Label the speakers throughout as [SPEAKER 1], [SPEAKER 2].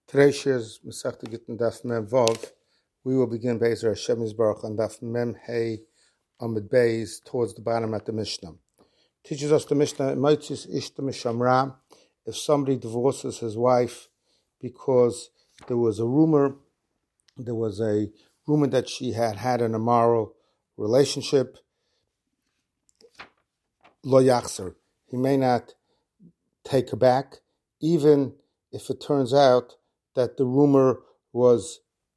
[SPEAKER 1] Today's shir is Masechta Gittin Daf Mem Vav. We will begin Be'ezer Hashem Yisbarach on Daf Mem Hey Amid Beis towards the bottom at the Mishnah. Teaches us the Mishnah, Maitzis Ishta Mishamra, if somebody divorces his wife because there was a rumor that she had an immoral relationship, Lo Yachzer, he may not take her back, even if it turns out that the rumor was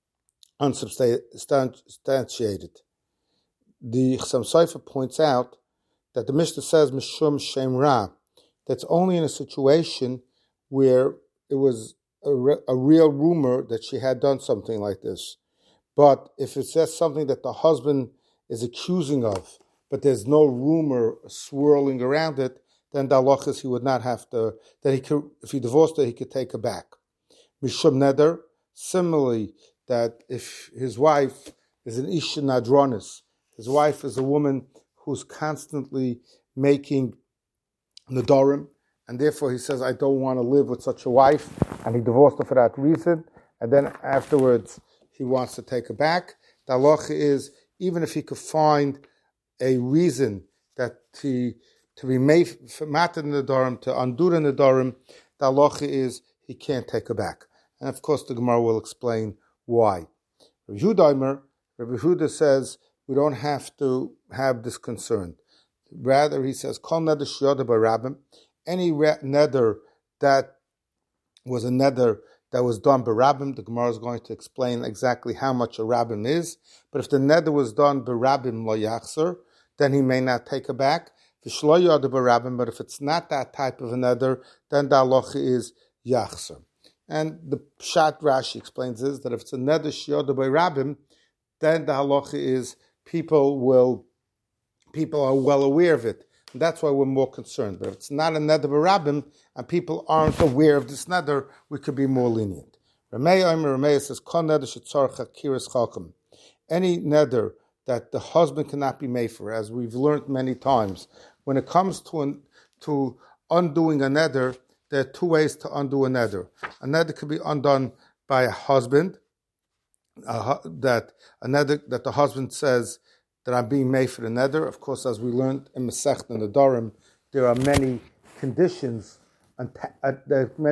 [SPEAKER 1] unsubstantiated. The Chassam Sofer points out that the Mishnah says Mishum Shem Ra. That's only in a situation where it was a real rumor that she had done something like this. But if it says something that the husband is accusing of, but there's no rumor swirling around it, then the halach is he would not have to, that he could, if he divorced her, he could take her back. Mishum Neder, similarly, that if his wife is an Isha Nadronis, his wife is a woman who's constantly making Nadarim, and therefore he says, I don't want to live with such a wife, and he divorced her for that reason, and then afterwards he wants to take her back. The halacha is, even if he could find a reason that to be made for matter Nadarim, to undo the Nadarim, the halacha is he can't take her back. And of course the Gemara will explain why. Rabbi Yehuda says we don't have to have this concern. Rather, he says, Kol neder sheyoda b'rabim, any neder that was a neder that was done b'rabim, the Gemara is going to explain exactly how much a rabbim is. But if the neder was done b'rabim lo yachzer, then he may not take it back. V'shlo yoda b'rabim, but if it's not that type of a neder, then the halacha is yachzer. And the Pshat Rashi explains is that if it's a neder sheyoda b'rabim, then the halacha is people are well aware of it. And that's why we're more concerned. But if it's not a neder b'rabim and people aren't aware of this neder, we could be more lenient. Rameh says, Kon neder shetzarech hakiras chacham. Any neder that the husband cannot be made for, as we've learned many times, when it comes to undoing a neder, there are two ways to undo a neder. A neder could be undone by a husband, that the husband says that I'm being made for the neder. Of course, as we learned in Masechta Nedarim, there are many conditions attached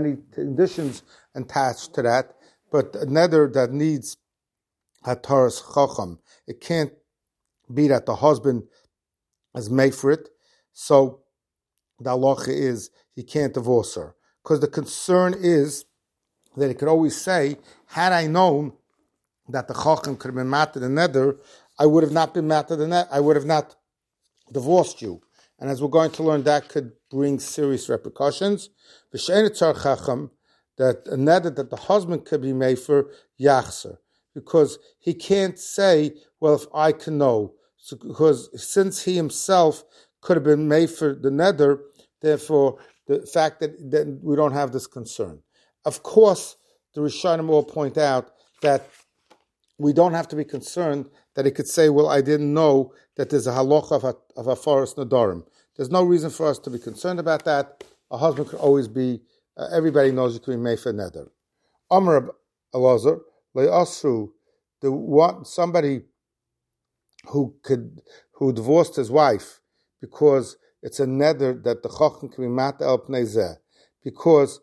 [SPEAKER 1] to that. But a neder that needs hataras chacham, it can't be that the husband is made for it. So the halacha is he can't divorce her, because the concern is that he could always say, had I known that the chacham could have been matter the neder, I would have not been matter the neder. I would have not divorced you. And as we're going to learn, that could bring serious repercussions. V'shein tzar chacham, that a neder that the husband could be made for yachzer, because he can't say, well, if I can know, because since he himself could have been made for the neder, therefore the fact that we don't have this concern. Of course, the Rishonim all point out that we don't have to be concerned that he could say, well, I didn't know that there's a halacha of a forest nadarim. There's no reason for us to be concerned about that. A husband could always be, everybody knows you can be made for neder. Amar Elazar, le'asru, somebody who divorced his wife because it's a neder that the chacham can be mat el pnei zeh, because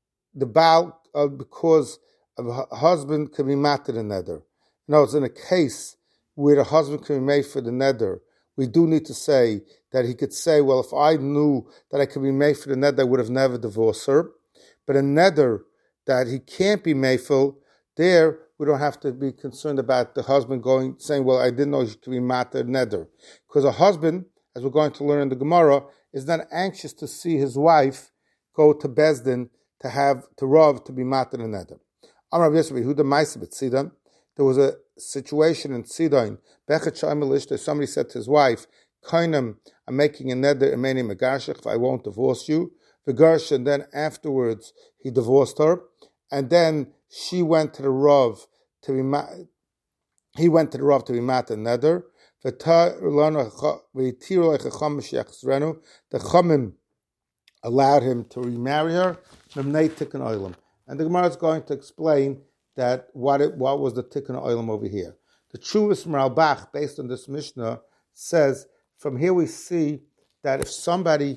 [SPEAKER 1] because a husband can be mat in a neder. No, it's in a case where the husband can be made for the neder, we do need to say that he could say, well, if I knew that I could be made for the neder, I would have never divorced her. But a neder that he can't be made for, there we don't have to be concerned about the husband saying, well, I didn't know you could be matter neder. Because a husband, as we're going to learn in the Gemara, is not anxious to see his wife go to Bezdin to Rav to be matter neder. Amar Rav Yisrael, Yehuda Ma'aseh b'Tzidan. There was a situation in Sidon. Somebody said to his wife, Kainam, I'm making a neder imeni megashech, if I won't divorce you. V'garsh, and then afterwards he divorced her, and then she went to the Rav to be he went to the Rav to be mat a neder. The Chamim allowed him to remarry her. And the Gemara is going to explain that what was the tikkun olam over here. The Chuvas Ralbach, based on this Mishnah, says from here we see that if somebody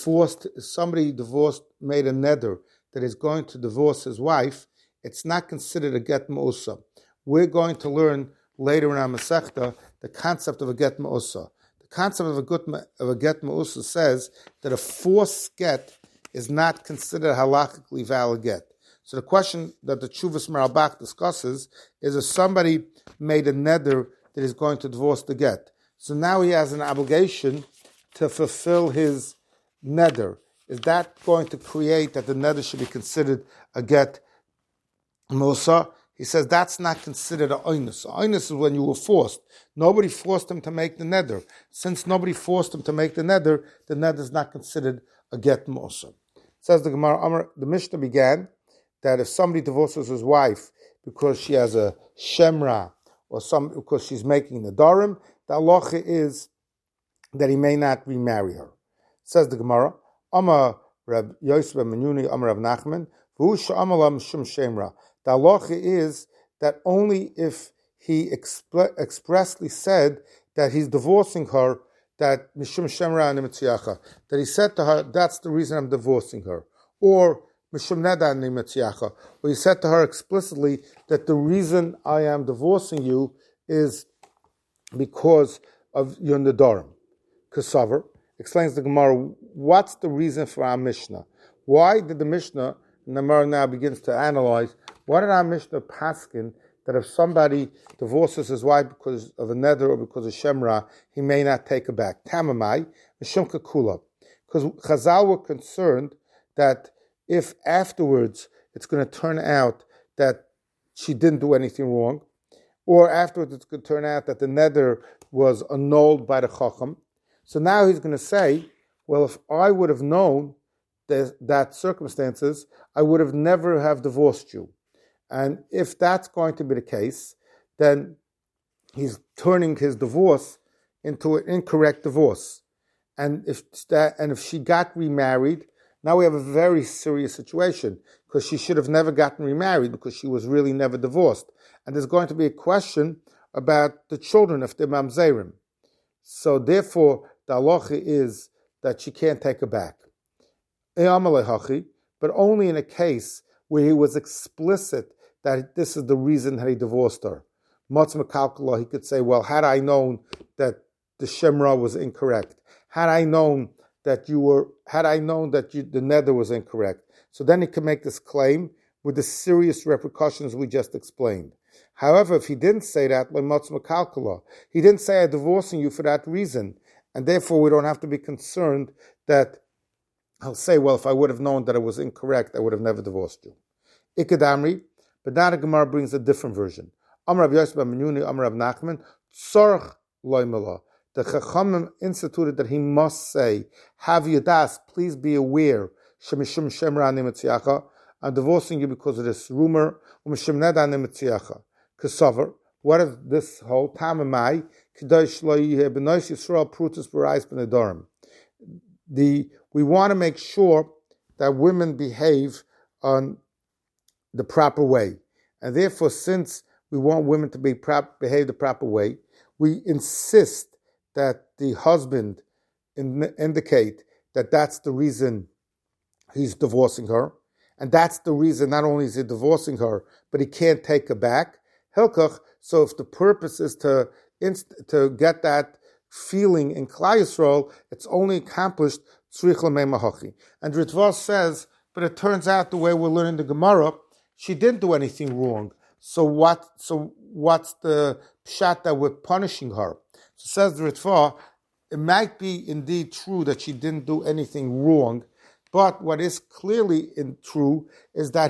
[SPEAKER 1] divorced, made a neder that is going to divorce his wife, it's not considered a get ma'usa. We're going to learn later in our Masechta the concept of a get ma'usa. The concept of a get ma'usa says that a forced get is not considered a halakhically valid get. So the question that the Chuvas Ralbach discusses is if somebody made a neder that is going to divorce the get. So now he has an obligation to fulfill his neder. Is that going to create that the neder should be considered a get musa? He says that's not considered a oinus. Oinus is when you were forced. Nobody forced him to make the neder. Since nobody forced him to make the neder is not considered a get musa. Says the Gemara, the Mishnah began that if somebody divorces his wife because she has a shemra or because she's making the darim, the halacha is that he may not remarry her. Says the Gemara, Amar Reb Yosef ben Menuni, Amar Rav Nachman, V'hu she'amar la mishum shemra. The halacha is that only if he expressly said that he's divorcing her, that mishum shemra nimitziacha, that he said to her, that's the reason I'm divorcing her, or mishum neda nimitziacha, or he said to her explicitly that the reason I am divorcing you is because of your nedarim. Kasavar explains the Gemara, what's the reason for our Mishnah? Why did the Mishnah, and the Gemara now begins to analyze, why did our Mishnah paskin that if somebody divorces his wife because of a neder or because of shemra, he may not take her back? Tamamai, Mishum Kakula. Because Chazal were concerned that if afterwards it's going to turn out that she didn't do anything wrong, or afterwards it's going to turn out that the neder was annulled by the Chacham, so now he's going to say, well, if I would have known that circumstances, I would have never have divorced you. And if that's going to be the case, then he's turning his divorce into an incorrect divorce. And if she got remarried, now we have a very serious situation because she should have never gotten remarried because she was really never divorced. And there's going to be a question about the children if they're mamzerim. So therefore, the halacha is that she can't take her back. But only in a case where he was explicit that this is the reason that he divorced her. He could say, well, had I known that the shemra was incorrect, had I known that the neder was incorrect, so then he could make this claim with the serious repercussions we just explained. However, if he didn't say that, he didn't say I'm divorcing you for that reason, and therefore we don't have to be concerned that he'll say, well, if I would have known that it was incorrect, I would have never divorced you. Ikadamri, but now the Gemara brings a different version. Amar Rav Yosef ben Menuni, Amar Rav Nachman, Tzorch loymela. The Chachamim instituted that he must say, Hav yadas, please be aware, Shemishum Shemra nimitziacha, I'm divorcing you because of this rumor, Umishim neda nimitziacha. Kasavar, what if this whole Tamamai, Kedosh lo yiheh b'nois Yisrael prutus b'rais b'nedarim. We want to make sure that women behave on the proper way. And therefore, since we want women to behave the proper way, we insist that the husband indicate that that's the reason he's divorcing her. And that's the reason not only is he divorcing her, but he can't take her back. Hilkach, so if the purpose is to get that feeling in Klal Yisrael, it's only accomplished tzrich l'mei mahachi. And Ritva says, but it turns out the way we're learning the Gemara, she didn't do anything wrong. So what's the pshat that we're punishing her? So says the Ritva, it might be indeed true that she didn't do anything wrong, but what is clearly true is that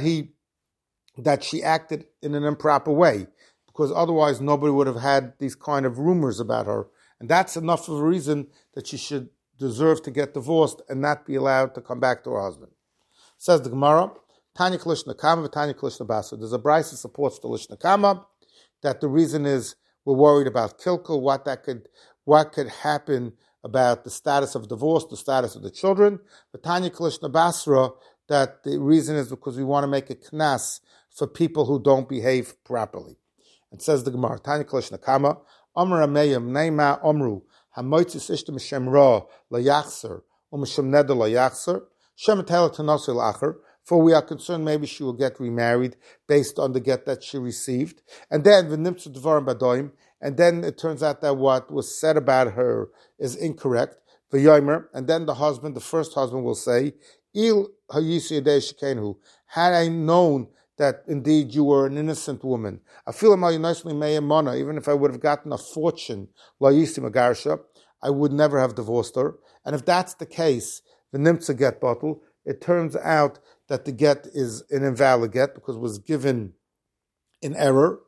[SPEAKER 1] she acted in an improper way, because otherwise nobody would have had these kind of rumors about her. And that's enough of a reason that she should deserve to get divorced and not be allowed to come back to her husband. Says the Gemara, Tanya Klishna Kama, Tanya Klishna Basa. There's a brisa that supports the Lishna Kama, that the reason is we're worried about kilkel, what could happen about the status of divorce, the status of the children. But Tanya Klishna Basra, that the reason is because we want to make a knas for people who don't behave properly. It says the Gemara, Tanya Kalish Nakama, Amr Ameyim, Neima Omru, Hamoitzis Ishta Mishem Ra, La Yachser, Umeshem Neder La Yachser, Shem Tela Tanosil Acher, for we are concerned maybe she will get remarried based on the get that she received. And then V'nimtzu Dvarim Badoim, and then it turns out that what was said about her is incorrect. V'yomer, and then the first husband will say, Il Hayisi Yadei Shekenu, had I known that indeed you were an innocent woman, even if I would have gotten a fortune, I would never have divorced her. And if that's the case, the nimtza get bottle, it turns out that the get is an invalid get because it was given in error.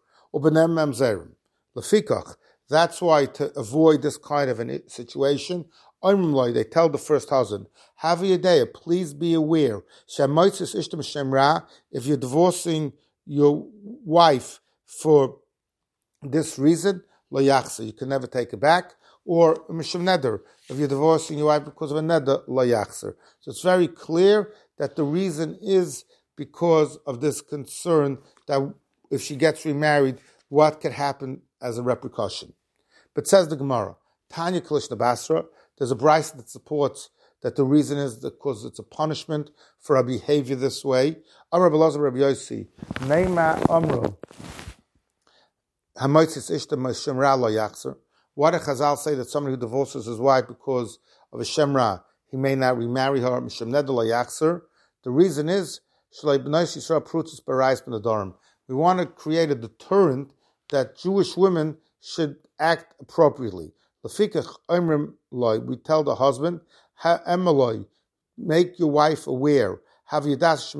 [SPEAKER 1] That's why, to avoid this kind of a situation, they tell the first husband, please be aware, if you're divorcing your wife for this reason, you can never take it back, or if you're divorcing your wife because of a neder, so it's very clear that the reason is because of this concern that if she gets remarried, what could happen as a repercussion. But says the Gemara, Tanya Kalishna Basra, there's a brayso that supports that the reason is because it's a punishment for a behavior this way. Amar Belazar Rabbi Yossi, Neima Amru, Hamoitzis Ishta Shemra Lo Yachzer. Why do Chazal say that somebody who divorces his wife because of a Shemra, he may not remarry her, Mishem Neder Lo Yachzer? The reason is, we want to create a deterrent that Jewish women should act appropriately. We tell the husband, make your wife aware. This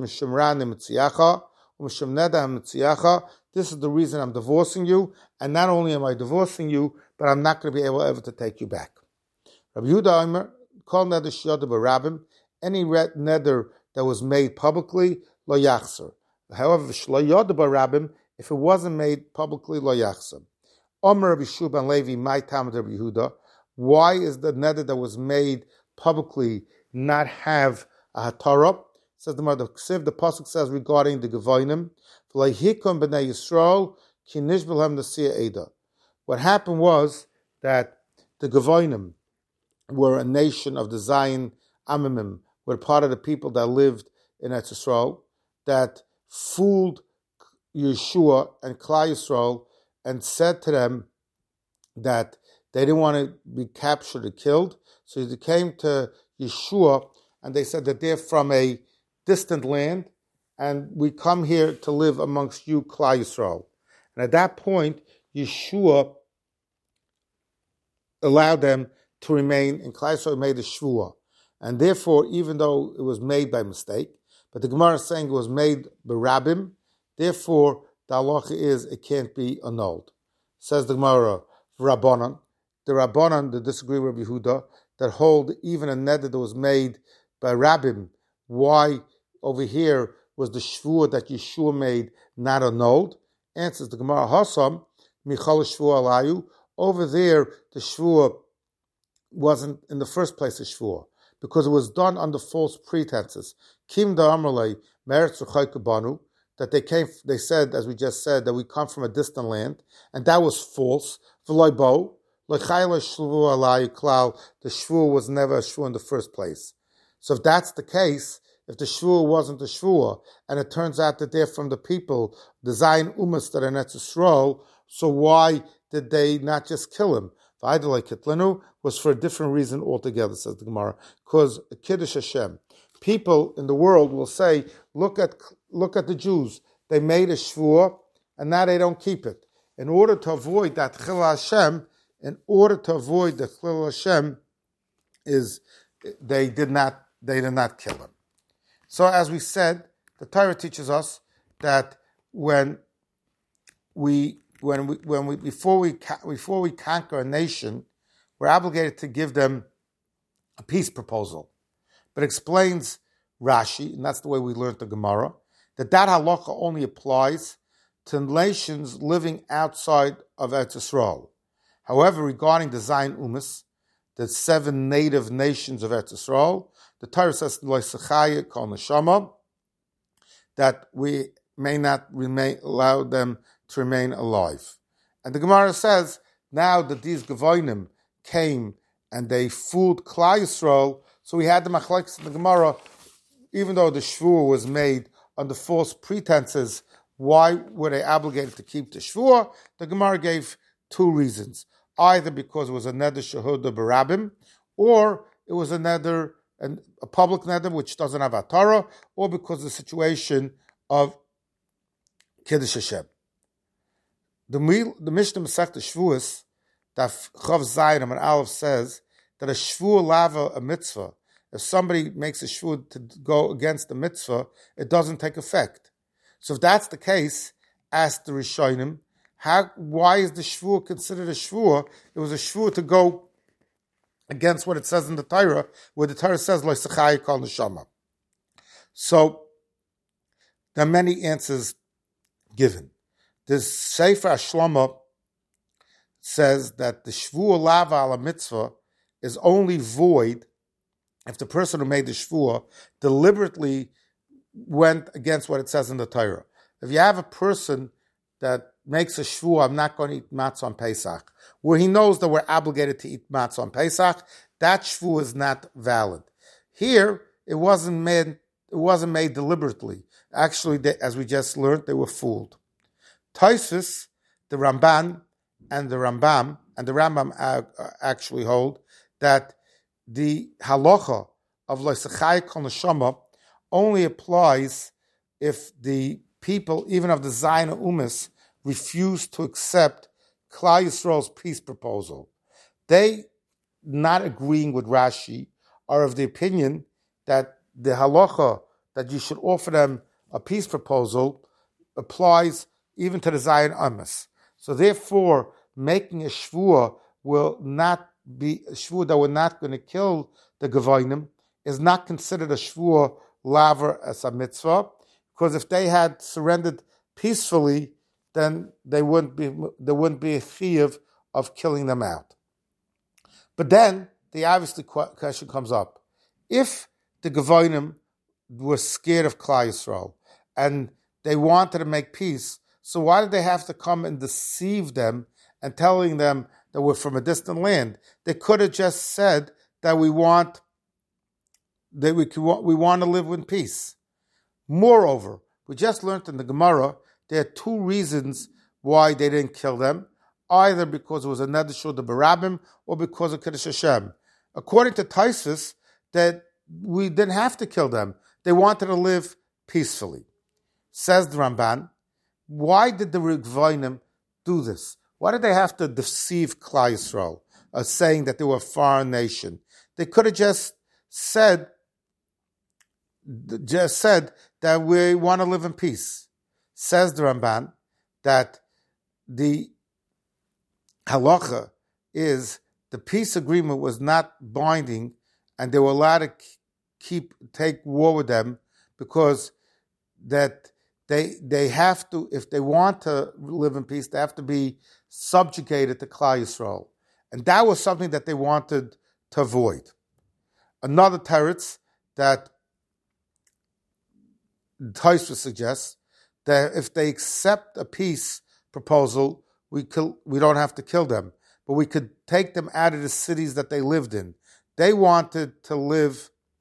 [SPEAKER 1] is the reason I'm divorcing you, and not only am I divorcing you, but I'm not going to be able ever to take you back. Rabbi Yehuda Omer, call neder sheyada b'rabim, any neder that was made publicly, lo yachzer. However, sheyada b'rabim, if it wasn't made publicly, lo yachzer. Omer Rabbi Shua ben Levi, my Talmud Rabbi Yehuda, why is the neder that was made publicly not have a hatara? Says the Mother Ksiv, the pasuk says regarding the Gevonim, v'leihikom b'nei Yisrael ki nishbelhem nasiya eda. What happened was that the Gevonim were a nation of the Zion Amimim, were part of the people that lived in Eretz Yisrael, that fooled Yeshua and Klal Yisrael and said to them that they didn't want to be captured or killed. So they came to Yeshua and they said that they're from a distant land and we come here to live amongst you, Klal Yisrael. And at that point, Yeshua allowed them to remain, and Klal Yisrael made a shvuah. And therefore, even though it was made by mistake, but the Gemara is saying it was made by Rabbim, therefore the halacha is it can't be annulled. Says the Gemara, Rabbanan, the Rabbanan that disagree with Rabbi Yehuda, that hold even a neder that was made by Rabbim, why over here was the shvuah that Yeshua made not annulled? Answers the Gemara, Hasam, Michal shvuah alayu, over there the shvuah wasn't in the first place a shvuah, because it was done under false pretenses. Kim da Amalei Meretz Banu, that they said, as we just said, that we come from a distant land, and that was false. The shvuah was never a shvuah in the first place. So if that's the case, if the shvuah wasn't a shvuah, and it turns out that they're from the people, the Zion Umas that are in Eretz Yisrael, so why did they not just kill him? V'aydalei kitlenu was for a different reason altogether, says the Gemara, because Kiddush Hashem. People in the world will say, look at the Jews. They made a shvuah, and now they don't keep it. In order to avoid that chilul Hashem, is they did not kill him. So as we said, the Torah teaches us that before we conquer a nation, we're obligated to give them a peace proposal. But explains Rashi, and that's the way we learned the Gemara, that halacha only applies to nations living outside of Eretz Yisrael. However, regarding the Zion Umas, the 7 native nations of Eretz Yisrael, the Torah says loisachaya kol neshama, that we may not allow them to remain alive. And the Gemara says, now that these Gevonim came and they fooled Klal Yisrael, so we had the machlekes in the Gemara, even though the shvuah was made under false pretenses, why were they obligated to keep the shvuah? The Gemara gave two reasons. Either because it was a neder shehuda barabim, or it was a neder, a public neder which doesn't have a Torah, or because of the situation of Kiddush Hashem. The Mishnah Masechta Shvuos, that Chav Zayin and Aleph says that a shvuah lava a mitzvah. If somebody makes a shvuah to go against the mitzvah, it doesn't take effect. So if that's the case, ask the Rishonim, why is the shvuah considered a shvuah? It was a shvuah to go against what it says in the Torah, where the Torah says Lo Sechai Kol Neshama. So there are many answers given. This Sefer Shlomo says that the shvuah lava ala mitzvah is only void if the person who made the shvuah deliberately went against what it says in the Torah. If you have a person that makes a shvuah, I'm not going to eat matzah on Pesach, where he knows that we're obligated to eat matzah on Pesach, that shvuah is not valid. Here, it wasn't made deliberately. Actually, as we just learned, they were fooled. Tosfos, the Ramban, and the Rambam actually hold that the halacha of Lo Sechai Kol Neshama only applies if the people, even of the Zion Umas, refuse to accept Klal Yisrael's peace proposal. They, not agreeing with Rashi, are of the opinion that the halacha that you should offer them a peace proposal applies even to the Zion Umas. So therefore, making a shvuah will not be a shvuah that we're not going to kill the Gevonim is not considered a shvuah laver as a mitzvah, because if they had surrendered peacefully, then there wouldn't be a chiyuv of killing them out. But then the obviously question comes up: if the Gevonim were scared of Klal Yisrael and they wanted to make peace, so why did they have to come and deceive them and telling them that we're from a distant land? They could have just said that we want to live in peace. Moreover, we just learned in the Gemara there are two reasons why they didn't kill them, either because it was a neder shehuda barabim or because of Kiddush Hashem. According to Tosfos, that we didn't have to kill them. They wanted to live peacefully. Says the Ramban, why did the Gevonim do this? Why did they have to deceive Klal Yisrael, saying that they were a foreign nation? They could have just said that we want to live in peace. Says the Ramban that the halacha is the peace agreement was not binding, and they were allowed to take war with them because that they have to, if they want to live in peace, they have to be subjugated to Klal Yisrael. And that was something that they wanted to avoid. Another teretz that Tosfos suggests that if they accept a peace proposal, we don't have to kill them, but we could take them out of the cities that they lived in. They wanted to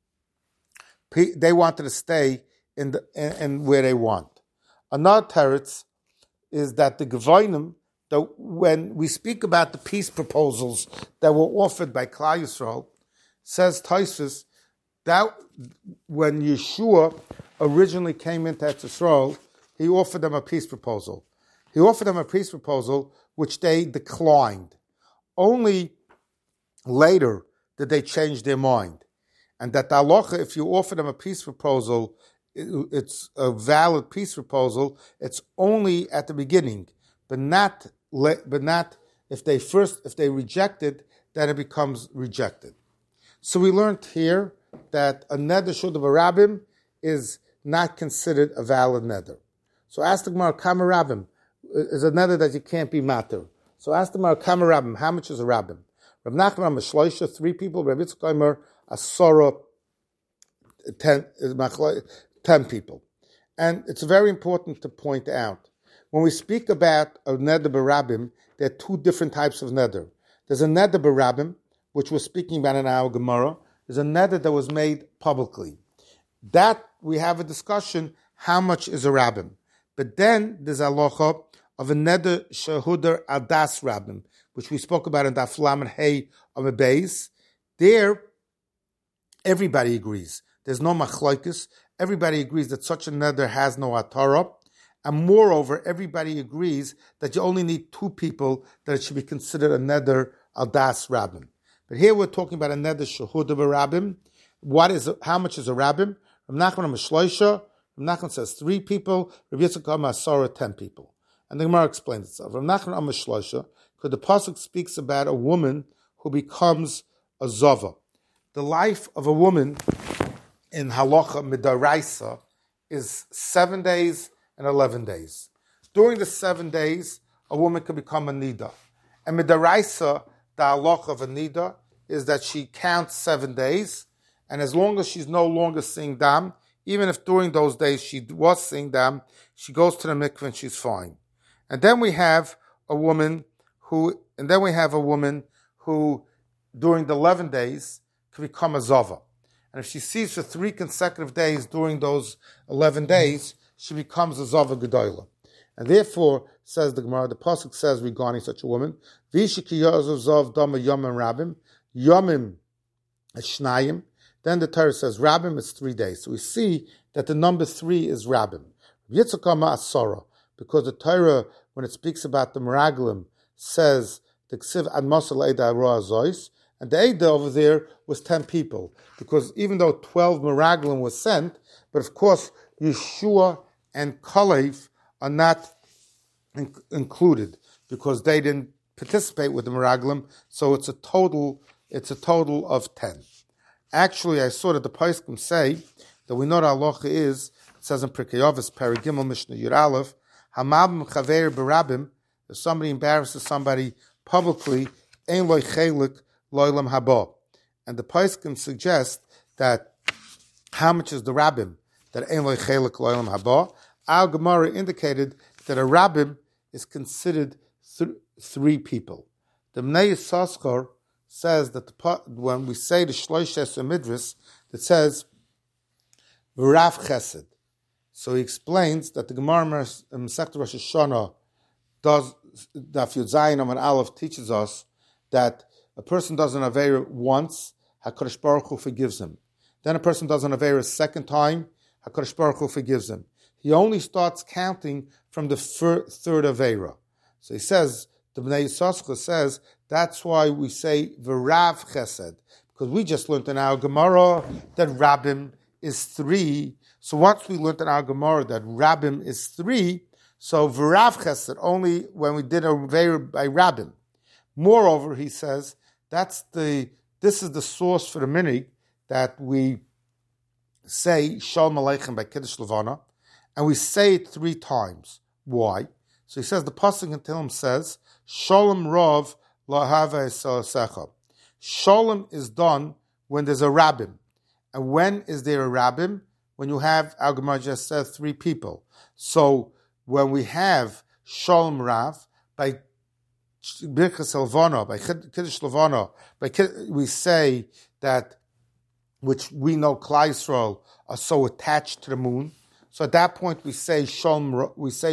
[SPEAKER 1] stay in where they want. Another teretz is that the Gevonim, when we speak about the peace proposals that were offered by Klal Yisrael, says Tosfos that when Yeshua originally came into Eretz Yisrael, he offered them a peace proposal. He offered them a peace proposal which they declined. Only later did they change their mind. And that the halacha, if you offer them a peace proposal, it's a valid peace proposal. It's only at the beginning, but not if they reject it, then it becomes rejected. So we learned here that a neder shehuda barabim is not considered a valid neder. So ask the Gemara, kama rabim is a neder that you can't be mater. So ask the Gemara, kama rabim, how much is a rabim? Rav Nachman Shloisha, 3 people. Rav Yitzchak Omer, Asara, 10 people. And it's very important to point out, when we speak about a neder barabim, there are two different types of neder. There's a neder barabim, which we're speaking about in our Gemara. There's a neder that was made publicly. That we have a discussion, how much is a rabbim? But then there's a halacha of a neder shehudar adas rabbim, which we spoke about in Daf Lamed Hey of a base. There, everybody agrees. There's no machlokes. Everybody agrees that such a neder has no atara. And moreover, everybody agrees that you only need 2 people that it should be considered a neder adas rabbim. But here we're talking about a neder shehudar rabbim. How much is a rabbim? Rav Nachman Amashloisha. Rav Nachman says 3 people. Rav Yitzchak Amasora 10 people. And the Gemara explains itself. Rav Nachman Amashloisha, because the pasuk speaks about a woman who becomes a zava. The life of a woman in halacha midaraisa is 7 days and 11 days. During the 7 days, a woman can become a nida. And midaraisa, the halacha of a nida, is that she counts 7 days, and as long as she's no longer seeing dam, even if during those days she was seeing dam, she goes to the mikveh and she's fine. And then we have a woman who during the 11 days can become a zava. And if she sees for 3 consecutive days during those 11 days, she becomes a zava gedola. And therefore, says the Gemara, the pasuk says regarding such a woman, V'ishiki yozav zav dama yomim rabim, yomim shnayim. Then the Torah says rabbim is 3 days. So we see that the number 3 is rabbim. Yitzchakama asora, because the Torah, when it speaks about the meraglim, says the ksiv ad masal eda roa zois, and the eda over there was 10 people, because even though 12 meraglim was sent, but of course Yeshua and Kalev are not included because they didn't participate with the meraglim. So it's a total of 10. Actually, I saw that the Paiskim say that we know the halacha is, it says in Pirkei Avos, Paragimel Mishnah Yud Aleph, Hamabim Chaver Barabim, if somebody embarrasses somebody publicly, Ein Loi Chelik Loilam Haba. And the Paiskim suggest that how much is the rabbim that Ein Loi Chelik Loilam Haba? Our Gemara indicated that a rabbim is considered 3 people. The Bnei Yissaschar says that when we say the Shloishes Midris, it says V'rav Chesed. So he explains that the Gemara in Masechta Rosh Hashanah does Daf Yud Zayin Amud Aleph teaches us that a person does an Aveira once, HaKadosh Baruch Hu forgives him. Then a person does an Aveira a second time, HaKadosh Baruch Hu forgives him. He only starts counting from the third Aveira. So he says, the Bnei Yissaschar says, that's why we say V'rav Chesed, because we just learned in our Gemara that Rabbim is 3. So once we learned in our Gemara that Rabbim is 3, so V'rav Chesed only when we did a Aveira by Rabbim. Moreover, he says, this is the source for the minig that we say Shalom Aleichem by Kiddush Levana, and we say it 3 times. Why? So he says, the pasuk in Tehillim says, Shalom Rav Lahava Esasecha. Shalom is done when there's a rabbim. And when is there a rabbim? When you have, our Gemara just said, 3 people. So when we have Shalom Rav, by Birkas Levana, by Kiddush Levana, we say that, which we know Klal Yisrael are so attached to the moon. So at that point we say Shalom Rav, we say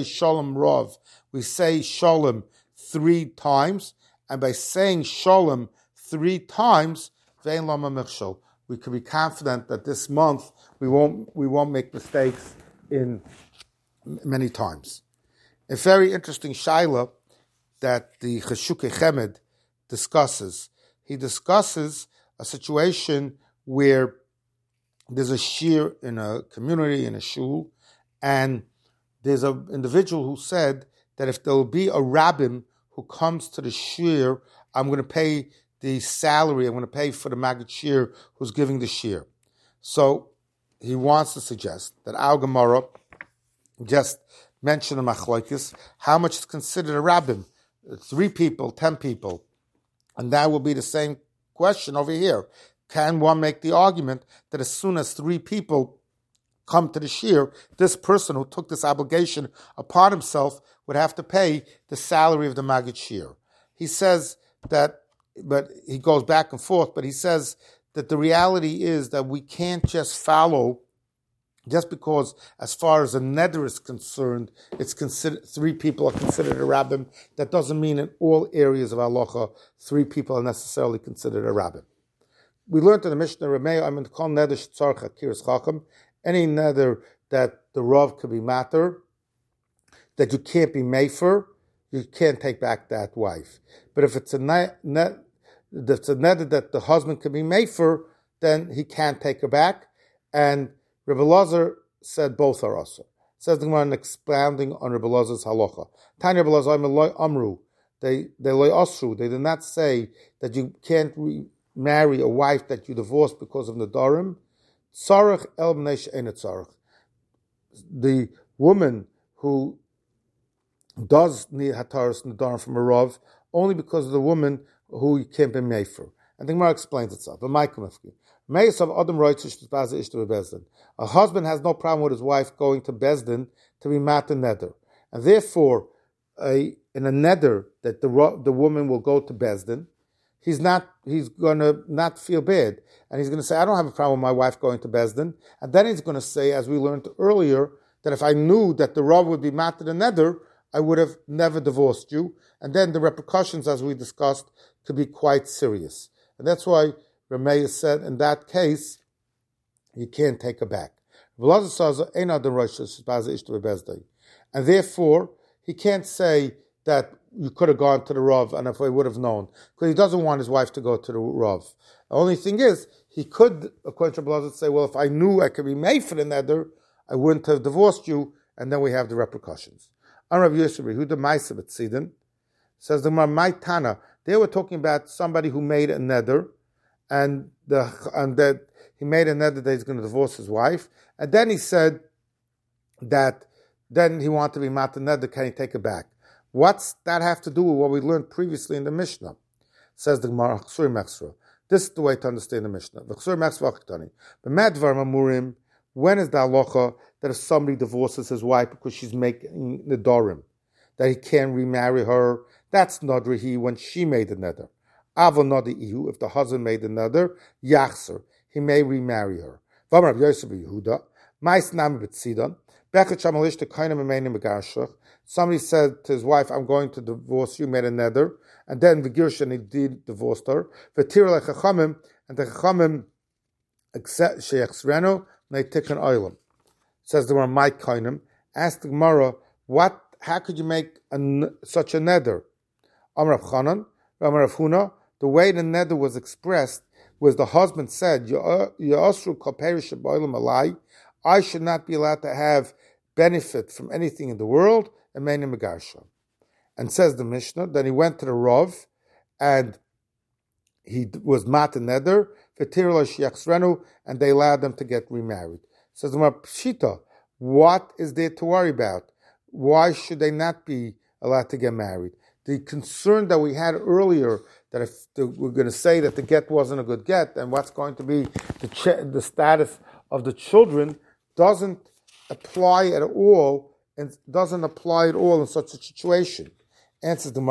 [SPEAKER 1] Shalom 3 times, and by saying Shalom 3 times, Ve'en Lama Michshol, we can be confident that this month we won't make mistakes in many times. A very interesting shaila that the Cheshukei Chemed discusses. He discusses a situation where there's a shir in a community, in a shul, and there's an individual who said that if there will be a rabbin who comes to the shir, I'm going to pay the salary, I'm going to pay for the Maggid shir who's giving the shir. So he wants to suggest that our Gemara just mentioned the machlokes, how much is considered a rabbin? 3 people, 10 people. And that will be the same question over here. can one make the argument that as soon as 3 people come to the shir, this person who took this obligation upon himself would have to pay the salary of the Maggid shir? He says that, but he goes back and forth, but he says that the reality is that we can't just follow, just because as far as a neder is concerned, it's considered 3 people are considered a rabbin. That doesn't mean in all areas of halacha 3 people are necessarily considered a rabbin. We learned in the Mishnah, any neder that the Rav could be matter, that you can't be mefer, you can't take back that wife. But if it's a neder that the husband can be mefer, then he can't take her back. And Rebbe Lazar said both are also. Says the Gemara expounding on Rebbe Lazar's halacha. Tanya Rebbe Lazar amru. They loy osru. They did not say that you can't marry a wife that you divorced because of nedarim. Tzarech el bnei she'ein tzarech. The woman who does need hataras nedarim from a rav only because of the woman who you can't be mefer. And the Gemara explains itself. A husband has no problem with his wife going to Bezdin to be mat a neder. And therefore, in a neder that the woman will go to Bezdin, he's going to not feel bad. And he's going to say, I don't have a problem with my wife going to Bezdin. And then he's going to say, as we learned earlier, that if I knew that the Rav would be mat a neder, I would have never divorced you. And then the repercussions, as we discussed, could be quite serious. And that's why Rameya said, in that case, you can't take her back. And therefore, he can't say that you could have gone to the Rav, and if I would have known, because he doesn't want his wife to go to the Rav. The only thing is, he could, according to Rabbi, say, well, if I knew I could be made for the neder, I wouldn't have divorced you, and then we have the repercussions. Rav Yosef, who the Ma'aseh B'Tzidin, says the my Tana. They were talking about somebody who made a neder, and that he made a neder that he's going to divorce his wife, and then he said that then he wanted to be mat neder. Can he take it back? What's that have to do with what we learned previously in the Mishnah? Says the Gemara. This is the way to understand the Mishnah. When is the halacha that if somebody divorces his wife because she's making nedarim, that he can't remarry her? That's nadrihi when she made the neder. Avo nadi'ihu, if the husband made the neder, yachser, he may remarry her. V'amar Yosef Yehuda, ma'is nami b'tzidon, bechet shamalish to kaina memeni megashach. Somebody said to his wife, I'm going to divorce you, made a neder, and then v'girshin he did divorced her. V'tir lechachamim, and the chachamim sheyachsrenu, and they take an oilam. Says the Gemara, my kainim, asked the Gemara, how could you make such a neder? Amar Rav Chanan, Amar Rav Huna, the way the neder was expressed was the husband said, Ya'asru kol perish b'olam alai, I should not be allowed to have benefit from anything in the world, and meni megarsha. And says the Mishnah, then he went to the Rav, and he was mat neder, and they allowed them to get remarried. Says the Pshita, what is there to worry about? Why should they not be allowed to get married? The concern that we had earlier, that if we're going to say that the get wasn't a good get, and what's going to be the status of the children, doesn't apply at all, and doesn't apply at all in such a situation. Answers the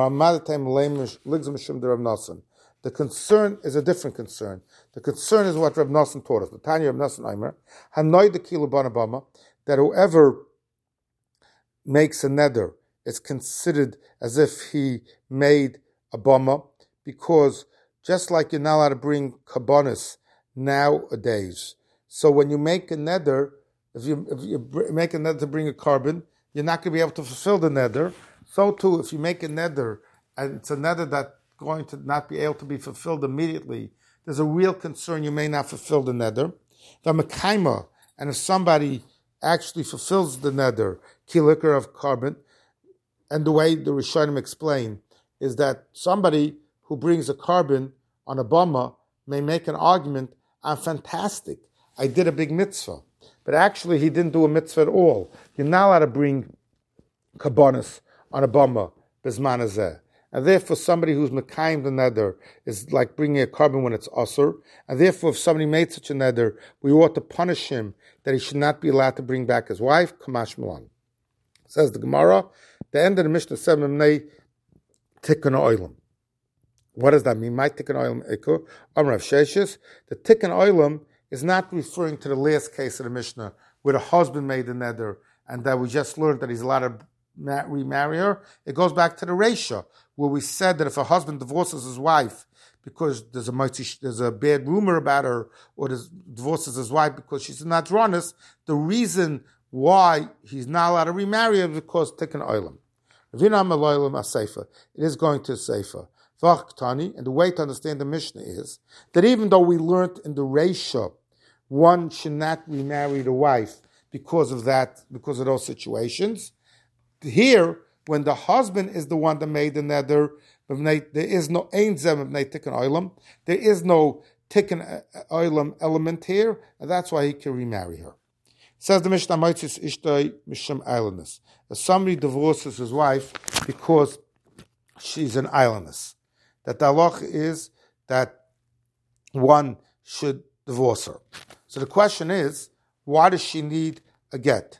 [SPEAKER 1] The concern is a different concern. The concern is what Reb Nosson taught us. The Tanya Reb Nosson Aimer, Hanoi the Kilu Banabama, that whoever makes a neder is considered as if he made a bama, because just like you're not allowed to bring kabbanis nowadays, so when you make a neder, if you make a neder to bring a carbon, you're not going to be able to fulfill the neder. So too, if you make a neder, and it's a neder that's going to not be able to be fulfilled immediately, there's a real concern you may not fulfill the neder. The mekaima, and if somebody actually fulfills the neder, kilikar of carbon, and the way the Rishonim explain is that somebody who brings a carbon on a bama may make an argument, I'm fantastic, I did a big mitzvah. But actually he didn't do a mitzvah at all. You're not allowed to bring kabbanis on a bama, bezman hazeh. and therefore somebody who's mekayim the neder is like bringing a carbon when it's usur, and therefore if somebody made such a neder, we ought to punish him that he should not be allowed to bring back his wife. Kamash Milan. Says the Gemara, the end of the Mishnah 7, tikkun oilam. What does that mean? My tikkun oilam eku. Amrav Sheshis. The tikkun oilam is not referring to the last case of the Mishnah where the husband made the neder and that we just learned that he's allowed to remarry her. It goes back to the Reisha, where we said that if a husband divorces his wife because there's a bad rumor about her, or divorces his wife because she's a Nadranis, the reason why he's not allowed to remarry her is because tikkun oilam. It is going to a Sefer. And the way to understand the Mishnah is that even though we learned in the Reisha, one should not remarry the wife because of those situations. Here, when the husband is the one that made the neder, there is no ein zem of tikkun oilam. There is no tikkun oilam element here, and that's why he can remarry her. Says the Mishnah, Moitzis ishtoi mishum islandess. If somebody divorces his wife because she's an islandess, that the halach is that one should divorce her. So the question is, why does she need a get?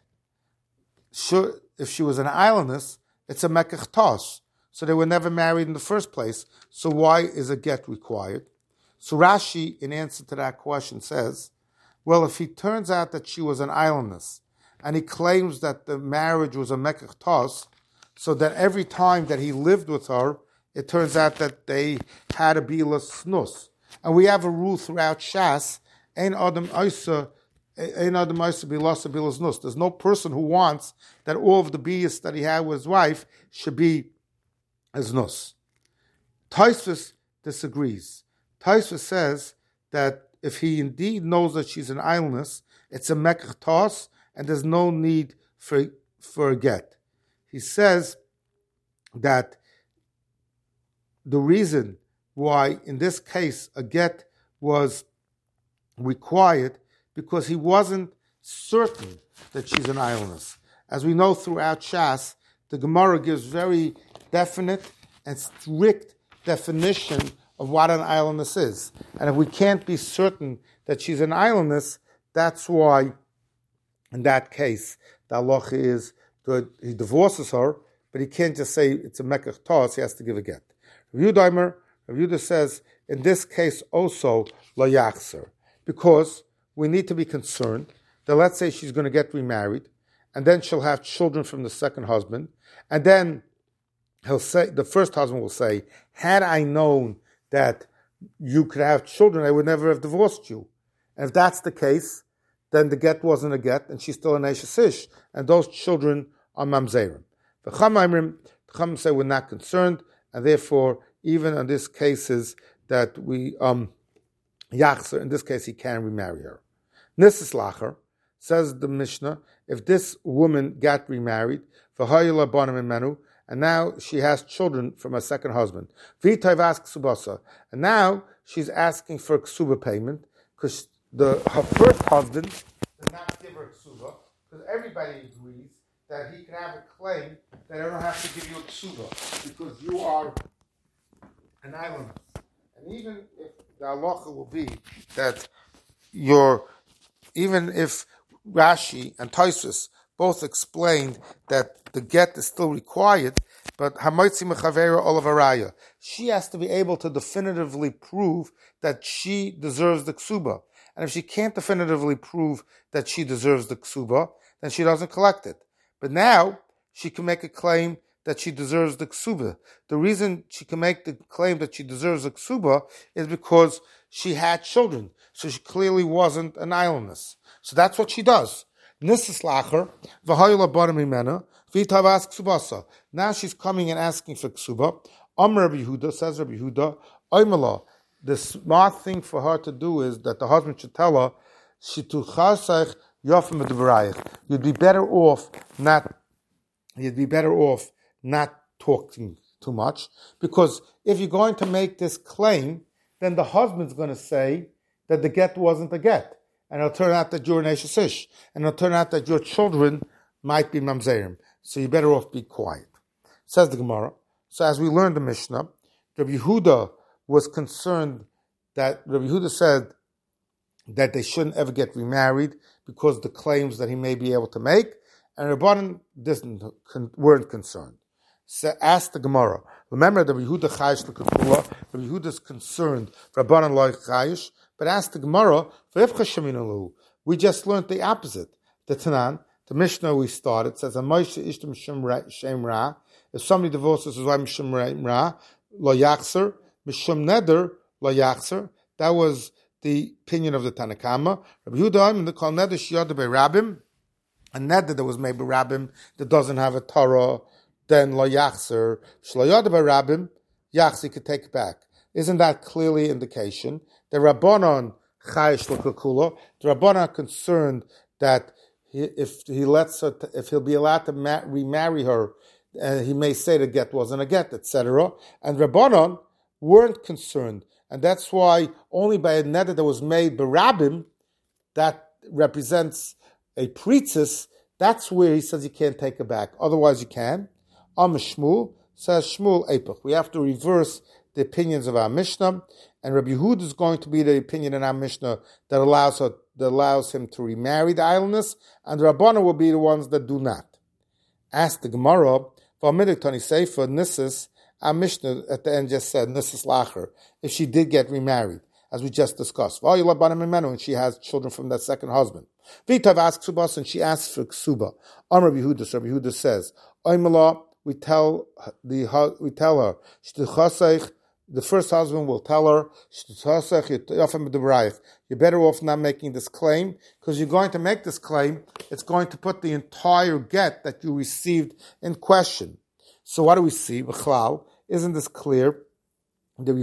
[SPEAKER 1] If she was an islandess, it's a mekach tos. So they were never married in the first place. So why is a get required? So Rashi, in answer to that question, says, well, if it turns out that she was an islandess, and he claims that the marriage was a mekach tos, so that every time that he lived with her, it turns out that they had a bila snus. And we have a rule throughout Shas, ein adam oisa bilasa bilas nus. There's no person who wants that all of the bias that he had with his wife should be as nus. Tosfos disagrees. Tosfos says that if he indeed knows that she's an islandess, it's a mekach tos, and there's no need for a get. He says that the reason why in this case a get was required because he wasn't certain that she's an islandess. As we know throughout Shas, the Gemara gives very definite and strict definition of what an islandess is. And if we can't be certain that she's an islandess, that's why in that case the halacha is that he divorces her, but he can't just say it's a mekach tos, he has to give a get. Rav Yehuda says, in this case also, lo yachzer, because we need to be concerned that let's say she's going to get remarried, and then she'll have children from the second husband, and then the first husband will say, had I known that you could have children, I would never have divorced you. And if that's the case, then the get wasn't a get, and she's still an Eishes Ish, and those children are mamzerim. The Chacham say we're not concerned, and therefore, even in these cases that we yachzer, in this case he can remarry her. Nisis lacher, says the Mishnah, if this woman got remarried, and now she has children from her second husband, and now she's asking for a ksuba payment because her first husband did not give her ksuba, because everybody agrees that he can have a claim that I don't have to give you a ksuba because you are an island. And even if the halacha will be that even if Rashi and Tosfos both explained that the get is still required, but Hamoitzi Mechavera Olavaraya, she has to be able to definitively prove that she deserves the ksuba. And if she can't definitively prove that she deserves the ksuba, then she doesn't collect it. But now she can make a claim that she deserves the ksuba. The reason she can make the claim that she deserves the ksuba is because she had children. So she clearly wasn't an islandess. So that's what she does. Nisis lacher, v'hoyla barim imena, v'itavas ksubasa. Now she's coming and asking for ksuba. Rabbi Yehuda, says Rabbi Yehuda, oimela, the smart thing for her to do is that the husband should tell her, shituchasach yofim edvarayich. You'd be better off not talking too much, because if you're going to make this claim, then the husband's going to say that the get wasn't a get, and it'll turn out that you're an Eishes Ish, and it'll turn out that your children might be mamzerim. So you better off be quiet. Says the Gemara. So as we learned the Mishnah, Rabbi Yehuda was concerned that Rabbi Yehuda said that they shouldn't ever get remarried because of the claims that he may be able to make, and Rabbanan weren't concerned. So ask the Gemara. Remember, Rabbi Yehuda chayish l'kakula. Rabbi Yehuda is concerned. Rabbanan lo chayish. But ask the Gemara. We just learned the opposite. The Tanan, the Mishnah we started says, "Moshe ishtam shem ra." If somebody divorces his wife mishum ra, lo yachzer mishum neder lo yachzer. That was the opinion of the Tanakama. Rabbi Yehuda, the kol neder shiyada by rabbim, a neder that was made by rabbim that doesn't have a Torah, then lo yachzer shlo yada by rabbim yachzer could take it back. Isn't that clearly indication that Rabbanon chayish l'kakula? The Rabbanon are concerned that if he'll be allowed to remarry her, he may say the get wasn't a get, etc. And Rabbanon weren't concerned, and that's why only by a neder that was made by rabbim that represents a priestess, that's where he says you can't take it back. Otherwise, you can. Shmuel says Shmuel Eipach. We have to reverse the opinions of our Mishnah, and Rabbi Yehuda is going to be the opinion in our Mishnah that allows him to remarry the idleness, and the Rabbanan will be the ones that do not. Ask the Gemara, V'amidik Tani Seifa Nissus. Our Mishnah at the end just said Nissus Lacher, if she did get remarried, as we just discussed. And she has children from that second husband. Vitav asks Ksubas, and she asks for Ksuba. Rabbi Yehuda says, Oimala, we tell her, the first husband will tell her, you're better off not making this claim, because you're going to make this claim, it's going to put the entire get that you received in question. So what do we see? Isn't this clear? Rabbi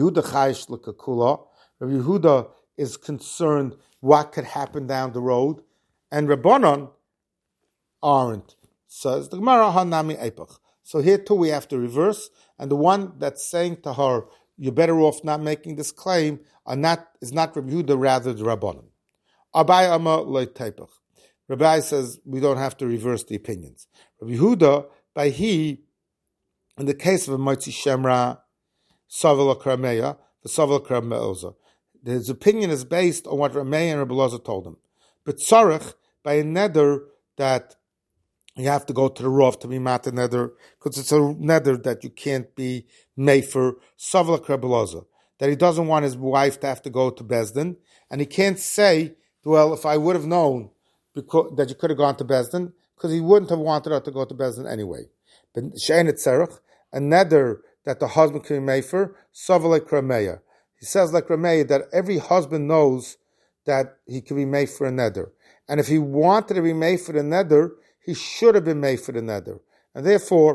[SPEAKER 1] Yehuda is concerned what could happen down the road, and Rabbanon aren't. Says the Gemara, Hanami Eipach. So here too we have to reverse, and the one that's saying to her, you're better off not making this claim, is not Rabbi Yehuda, rather the Rabbanon. Abai Amar Lo Teipach. Rabbi says we don't have to reverse the opinions. Rabbi Yehuda, by he, in the case of a Motzi Shemra, Savel Krameya, the Savel Krameoza, his opinion is based on what Rameya and Rabbi Loza told him. But Tzarech, by a neder that you have to go to the Rav to be mata neder, because it's a neder that you can't be made for Savel Krabeloza, that he doesn't want his wife to have to go to Bezdin, and he can't say, well, if I would have known that you could have gone to Bezdin, because he wouldn't have wanted her to go to Bezdin anyway. But She'en Tzarech, a neder that the husband can be made for, Savel Krameya. He says like Rameya that every husband knows that he can be made for a neder. And if he wanted to be made for the neder, he should have been made for the neder. And therefore,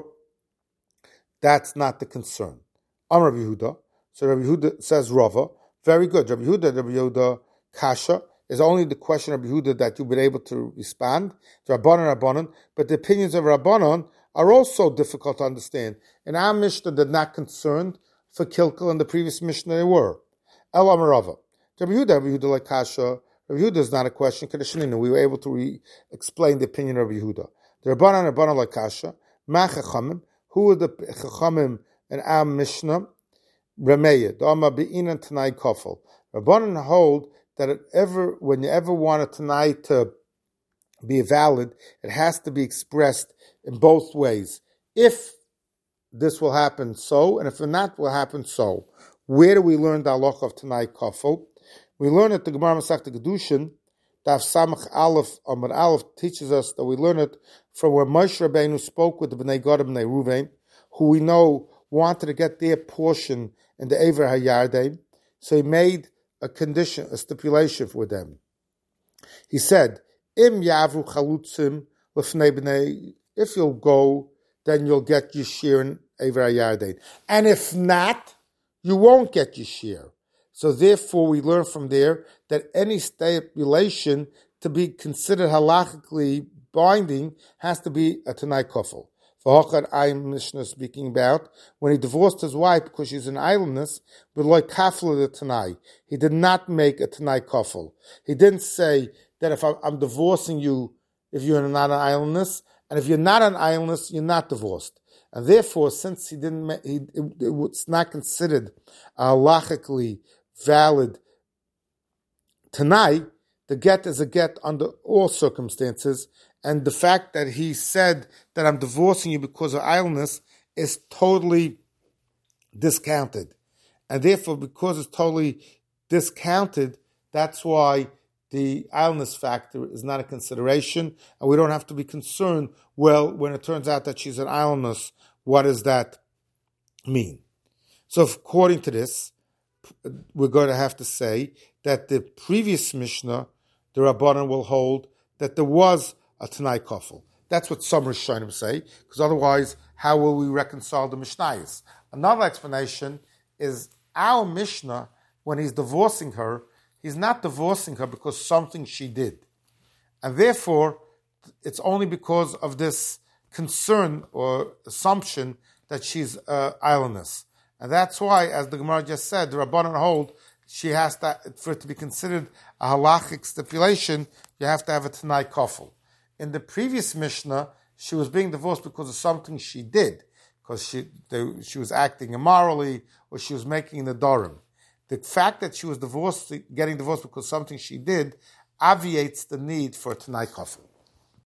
[SPEAKER 1] that's not the concern. Rabbi Yehuda. So Rabbi Yehuda says Rava. Very good. Rabbi Yehuda, Kasha, is only the question of Rabbi Yehuda that you've been able to respond. The Rabbanon. But the opinions of Rabbanon are also difficult to understand. In our Mishnah, they're not concerned. For Kilkel in the previous Mishnah, they were. El Amarava. Rabbi Yehuda like Kasha. Rabbi Yehuda is not a question. We were able to explain the opinion of Rabbi Yehuda. The Rabbanan like Kasha. Ma Chachamim. Who are the Chachamim in our Mishnah? Rameya. Dama Be'inan Tanai Kofel. Rabbanan hold that when you ever want a Tanai to be valid, it has to be expressed in both ways. If this will happen so, and if not, will happen so. Where do we learn the halacha of Tanai Kofel? We learn it, the Gemara Masechta Kedushin, Daf Samach Aleph, Amar Aleph teaches us that we learn it from where Moshe Rabbeinu spoke with the Bnei Gad and Bnei Ruvain, who we know wanted to get their portion in the Ever HaYarden, so he made a condition, a stipulation for them. He said, Im Yavru Chalutzim L'fnei Bnei, if you'll go, then you'll get your share in Ever HaYarden. And if not, you won't get your share. So therefore, we learn from there that any stipulation to be considered halachically binding has to be a Tanai Kofel. For Hochad Ayim Mishnah speaking about when he divorced his wife because she's in idleness, but like Kafla the Tanai, he did not make a Tanai Kofel. He didn't say that if I'm divorcing you if you're not on idleness, and if you're not on idleness, you're not divorced. And therefore, since it's not considered a halachically valid tanai, the get is a get under all circumstances, and the fact that he said that I'm divorcing you because of idleness is totally discounted. And therefore, because it's totally discounted, that's why the idleness factor is not a consideration, and we don't have to be concerned, well, when it turns out that she's an idleness, what does that mean? So according to this, we're going to have to say that the previous Mishnah, the Rabbanan will hold that there was a Tanai Kofel. That's what some Rishonim say, because otherwise, how will we reconcile the Mishnayos? Another explanation is our Mishnah, when he's divorcing her, he's not divorcing her because something she did. And therefore, it's only because of this concern or assumption that she's idleness. And that's why, as the Gemara just said, the Rabbanan hold, she has to, for it to be considered a halachic stipulation, you have to have a Tanai Kofel. In the previous Mishnah, she was being divorced because of something she did, because she was acting immorally, or she was making the Dorim. The fact that she was getting divorced because of something she did, obviates the need for a Tanai Kofel.